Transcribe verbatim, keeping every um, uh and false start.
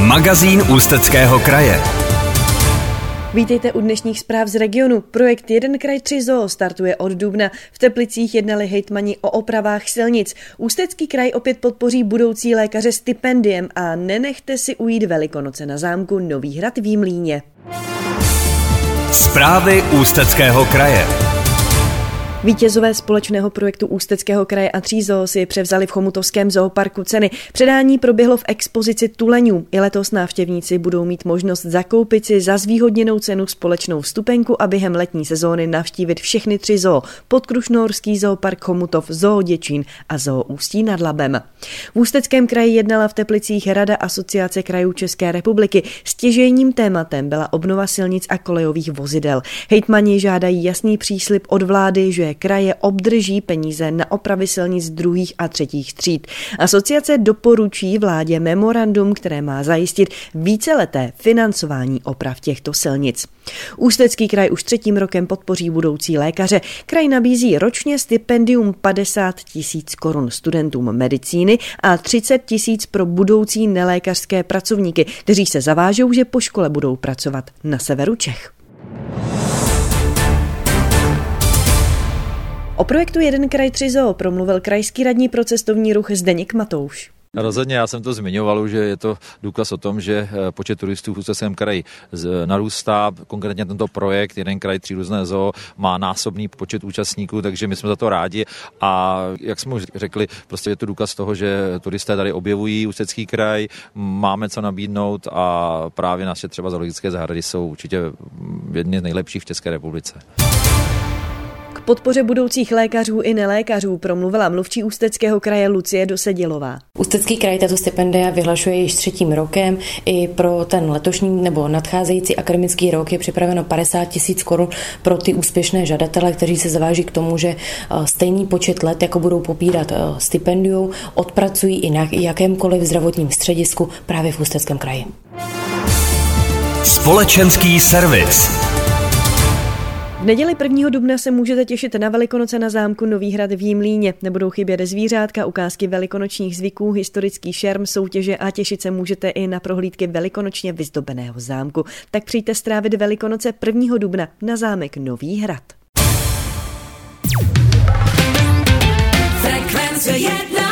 Magazín Ústeckého kraje. Vítejte u dnešních zpráv z regionu. Projekt Jeden kraj, tři zoo startuje od dubna. V Teplicích jednali hejtmani o opravách silnic. Ústecký kraj opět podpoří budoucí lékaře stipendiem a nenechte si ujít Velikonoce na zámku Nový Hrad v Jimlíně. Zprávy Ústeckého kraje. Vítězové společného projektu Ústeckého kraje a tří zoo si převzali v chomutovském zooparku ceny. Předání proběhlo v expozici tuleňů. I letos návštěvníci budou mít možnost zakoupit si za zvýhodněnou cenu společnou vstupenku a během letní sezóny navštívit všechny tři zoo: Podkrušnohorský zoopark Chomutov, Zoo Děčín a Zoo Ústí nad Labem. V Ústeckém kraji jednala v Teplicích Rada Asociace krajů České republiky. Stěžejním tématem byla obnova silnic a kolejových vozidel. Hejtmani žádají jasný příslib od vlády, že kraje obdrží peníze na opravy silnic druhých a třetích tříd. Asociace doporučí vládě memorandum, které má zajistit víceleté financování oprav těchto silnic. Ústecký kraj už třetím rokem podpoří budoucí lékaře. Kraj nabízí ročně stipendium padesát tisíc korun studentům medicíny a třicet tisíc pro budoucí nelékařské pracovníky, kteří se zavážou, že po škole budou pracovat na severu Čech. O projektu Jeden kraj, tři zoo promluvil krajský radní pro cestovní ruch Zdeněk Matouš. Rozhodně, já jsem to zmiňoval, že je to důkaz o tom, že počet turistů v Ústeckém kraji narůstá. Konkrétně tento projekt Jeden kraj, tři různé zoo má násobný počet účastníků, takže my jsme za to rádi. A jak jsme už řekli, prostě je to důkaz toho, že turisté tady objevují Ústecký kraj, máme co nabídnout a právě naše třeba zoologické zahrady jsou určitě jedny z nejlepších v České republice. K podpoře budoucích lékařů i nelékařů promluvila mluvčí Ústeckého kraje Lucie Dosedilová. Ústecký kraj tato stipendia vyhlašuje již třetím rokem. I pro ten letošní nebo nadcházející akademický rok je připraveno padesát tisíc korun pro ty úspěšné žadatele, kteří se zaváží k tomu, že stejný počet let, jako budou pobírat stipendium, odpracují i na jakémkoliv zdravotním středisku právě v Ústeckém kraji. Společenský servis. V neděli prvního dubna se můžete těšit na Velikonoce na zámku Nový Hrad v Jimlíně. Nebudou chybět zvířátka, ukázky velikonočních zvyků, historický šerm, soutěže a těšit se můžete i na prohlídky velikonočně vyzdobeného zámku. Tak přijďte strávit Velikonoce prvního dubna na zámek Nový Hrad. Frekvence jedna.